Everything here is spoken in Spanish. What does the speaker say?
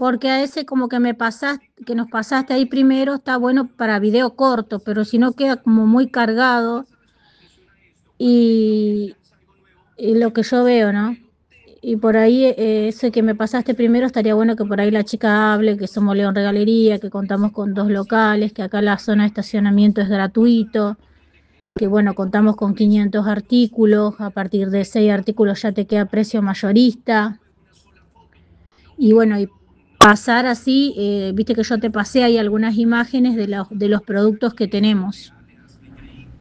porque a ese como que que nos pasaste ahí primero, está bueno para video corto, pero si no queda como muy cargado y, y lo que yo veo, ¿no? Y por ahí, ese que me pasaste primero, estaría bueno que por ahí la chica hable, que somos León Regalería, que contamos con 2 locales, que acá la zona de estacionamiento es gratuito, que bueno, contamos con 500 artículos, a partir de 6 artículos ya te queda precio mayorista. Y bueno, y pasar así, viste que yo te pasé ahí algunas imágenes de los productos que tenemos.